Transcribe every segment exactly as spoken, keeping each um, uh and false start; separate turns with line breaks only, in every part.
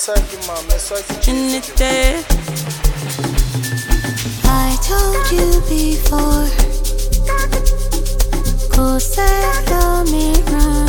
Unité.
I told you before, cos'era mirror.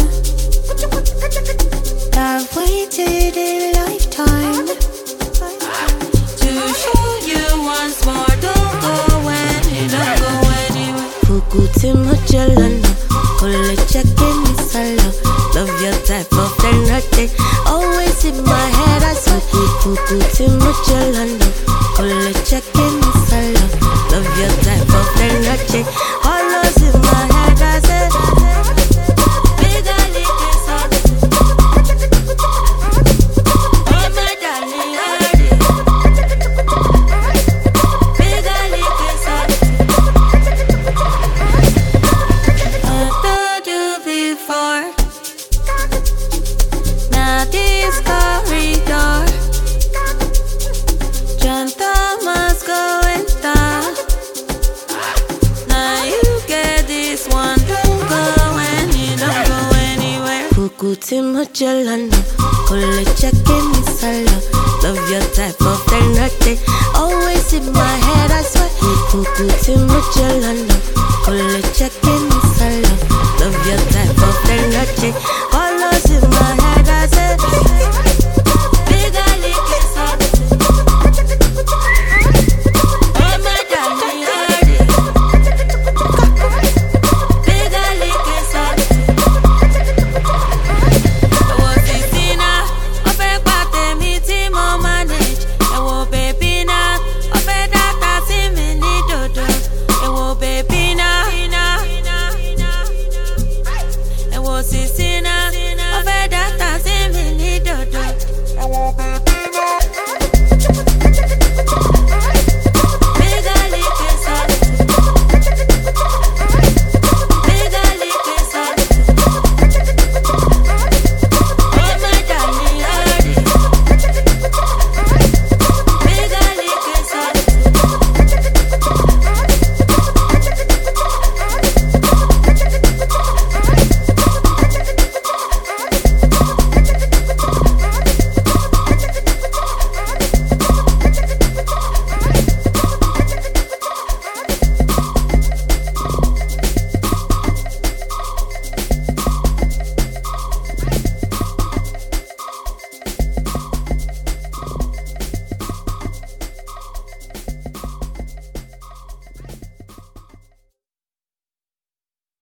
I've waited a lifetime
to show you once more. Don't go when you don't go anywhere.
Pukuti Magellan, Kole checking me solo. Love your type of energy, always in my head. I saw Pukuti Magellan, Kole checking me solo. Love your type of energy, always in my head. I said, bigger lick is up. Oh my darling, heard it. Bigger lick is up. I told you before. Now this corridor, John Thomas going down. Now you get this one. Don't go when you don't go anywhere. Pukuti Magellan, Kole checking me solo. Love your type of energy, always in my head. I swear. Pukuti Magellan, Kole checking me solo. Love your type of energy, always in my head.